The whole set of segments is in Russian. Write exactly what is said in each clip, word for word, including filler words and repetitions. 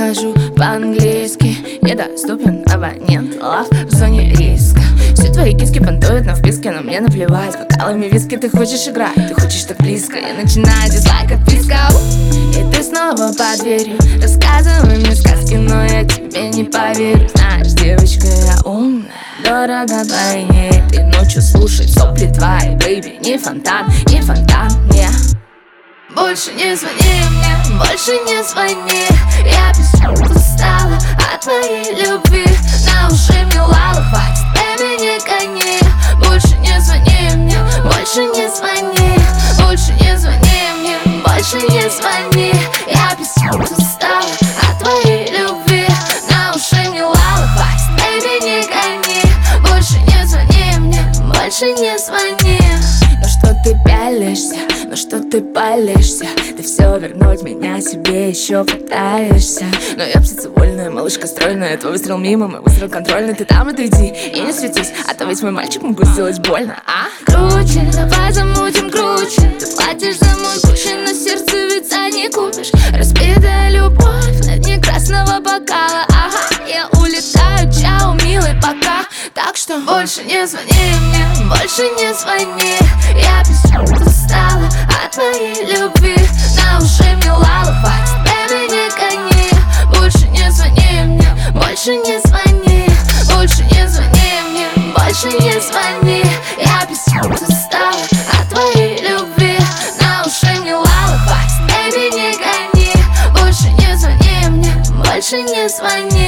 хожу по-английски. Недоступен абонент, лав в зоне риска. Все твои киски понтуют на вписке, но мне наплевать. Бокалами виски ты хочешь играть, ты хочешь так близко. Я начинаю дизлайк, отписка. И ты снова под дверью, рассказывай мне сказки, но я тебе не поверю. Знаешь, девочка, я умная, дорого двойне. Ты ночью слушай сопли твои, бэйби. Не фонтан, не фонтан, не. Больше не звони мне, больше не звони. Я безумно устала от твоей любви. На уши мне лала, хватит, бэйби, не гони. Больше не звони мне, больше не звони. Больше не звони мне, больше не звони. Я безумно устала от твоей любви. На уши мне лала, хватит, бэйби, не гони. Больше не звони мне, больше не звони. Ну что ты пялишься, ну что ты палишься? Ты все вернуть меня себе еще пытаешься. Но я птица вольная, малышка стройная. Твой выстрел мимо, мой выстрел контрольный. Ты там отойди и не светись, а то ведь мой мальчик могу сделать больно, а? Круче, давай замутим круче. Ты платишь за мой Гуччи, но сердце ведь за не купишь. Разбитая любовь на дне красного бокала. Ага, я улетаю, чао, милый, пока. Так что больше не звони мне, больше не звони. Я безумно устала от твоей любви. На уши мне лала, хватит, бэйби, не гони. Больше не звони мне, больше не звони. Больше не звони мне, больше не звони. Я безумно устала от твоей любви. На уши мне лала, хватит, бэйби, не гони. Больше не звони мне, больше не звони.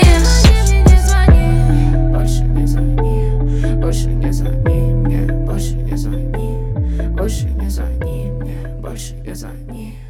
Больше не звони, больше не звони мне, больше не звони. Больше не звони мне, больше не звони.